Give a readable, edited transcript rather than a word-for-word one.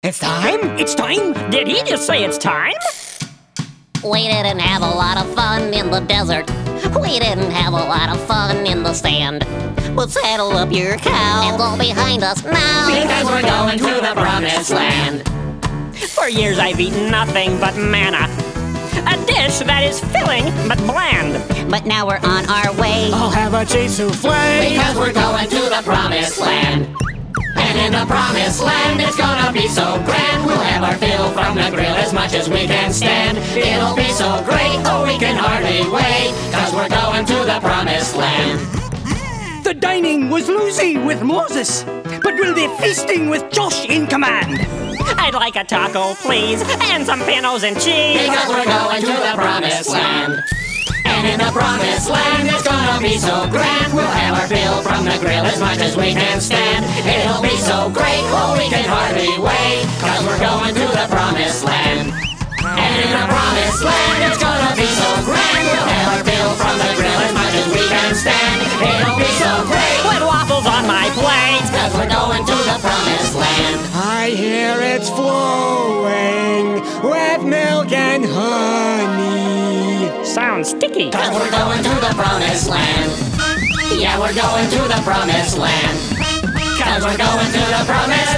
It's time? It's time? Did he just say it's time? We didn't have a lot of fun in the desert. We didn't have a lot of fun in the sand. But saddle up your cow and go behind us now, because we're going to the promised land. For years I've eaten nothing but manna, a dish that is filling but bland. But now we're on our way. I'll have a cheese souffle. Because we're going to the promised land. And in the promised land it's gonna be so grand. We'll have our fill from the grill as much as we can stand. It'll be so great, oh we can hardly wait, 'cause we're going to the promised land. The dining was loosey with Moses, but we'll be feasting with Josh in command. I'd like a taco, please, and some panos and cheese. Because we're going to the promised land. And in the promised land it's gonna be so grand. We'll have our fill from the grill as much as we can stand. It'll be so great, oh we can hardly wait, 'cause we're going to the promised land. And in the promised land it's gonna be so grand. We'll have our fill from the grill as much as we can stand. It'll be so great, With waffles on my plate. 'cause we're going to the promised land. I hear it's flowing with milk and honey. Sounds sticky. 'Cause we're going to the promised land. Yeah, we're going to the promised land. 'Cause we're going to the promised